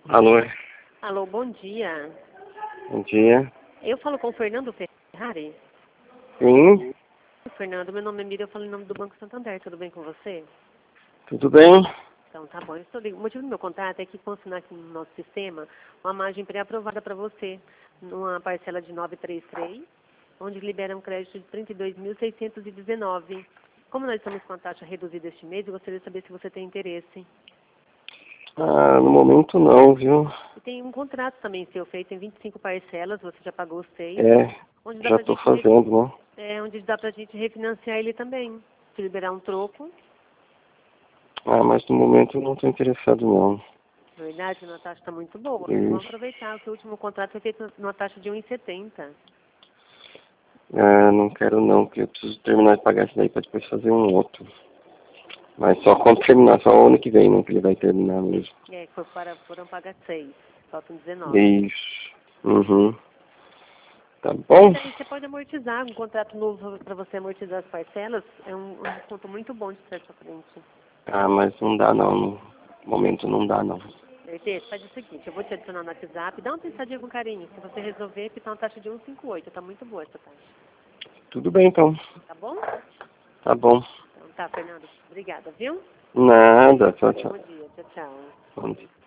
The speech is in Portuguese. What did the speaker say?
Alô? Alô, bom dia. Bom dia. Eu falo com o Fernando Ferrari. Sim, Fernando, meu nome é Miriam, eu falo em nome do Banco Santander. Tudo bem com você? tudo bem? Então, tá bom. O motivo do meu contato é que consignar aqui no nosso sistema uma margem pré-aprovada para você, numa parcela de 933, onde libera um crédito de 32.619. Como nós estamos com a taxa reduzida este mês, eu gostaria de saber se você tem interesse. Ah, no momento não, viu? E tem um contrato também seu feito em 25 parcelas, você já pagou os 6, É, onde dá já pra tô gente fazendo, né? onde dá pra gente refinanciar ele também. Se liberar um troco. Ah, mas no momento eu não tô interessado não. Verdade, a taxa está muito boa. Vamos Isso. aproveitar que o último contrato foi feito numa taxa de 1,70. Ah, não quero não, porque eu preciso terminar de pagar isso daí pra depois fazer um outro. Mas só quando terminar, só o ano que vem, né, que ele vai terminar mesmo. É, foram pagar 6, faltam 19. Isso. Uhum. Tá bom? Mas aí você pode amortizar, um contrato novo para você amortizar as parcelas, é um desconto muito bom de trás para frente. Ah, mas não dá não, no momento não dá não. Certeza? Faz o seguinte, eu vou te adicionar no WhatsApp, dá uma pensadinha com carinho. Se você resolver, fica uma taxa de 1,58, tá muito boa essa taxa. Tudo bem então. Tá bom? Tá bom. Então tá, Fernando. Obrigada, viu? Nada, tchau, tchau. Bom dia. Tchau, tchau. Bom dia.